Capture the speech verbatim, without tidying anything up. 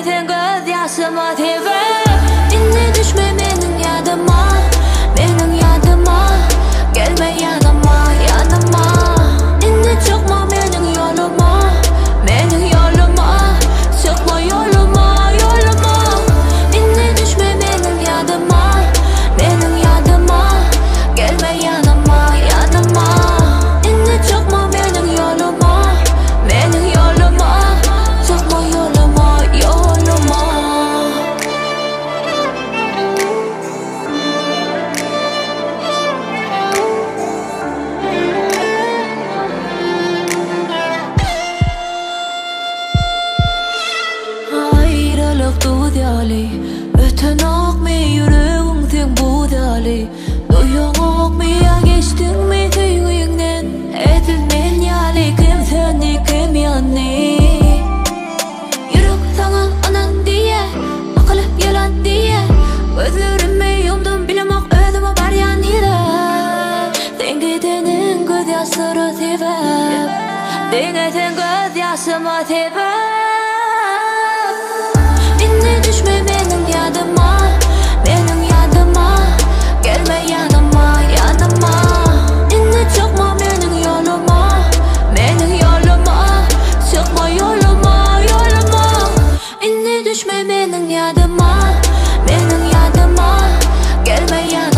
sen göz yaşıma tebep. İnne düşme mening yadıma, mening yadıma. Gelme yanıma, yanıma. İnne çıkma mening yoluma, mening yoluma. Çıkma yoluma, yoluma. İnne düşme mening yadıma, mening yadıma. Gelme yanıma, yanıma. İnne çıkma mening yoluma, mening yoluma. Çıkma yoluma, yoluma. Ayrılık dudyalı, öten akmı yüreğin sen budalı. Duyun akmı ya geçtin mi tüyüğünden? Etilmen yali kim seni kim yanı? Yürek sana anan diye, akıl yalan diye. Gözlerimi yumdum bilemek özüme var yanıyla. Sen gidenin göz yaşları sebep, dene sen göz yaşıma sebep. İnne düşme mening yadıma, mening yadıma. Gelme yanıma, yanıma. İnne çıkma mening yoluma, mening yoluma. Çıkma yoluma, yoluma. İnne düşme mening yadıma, mening yadıma. Gelme yanıma.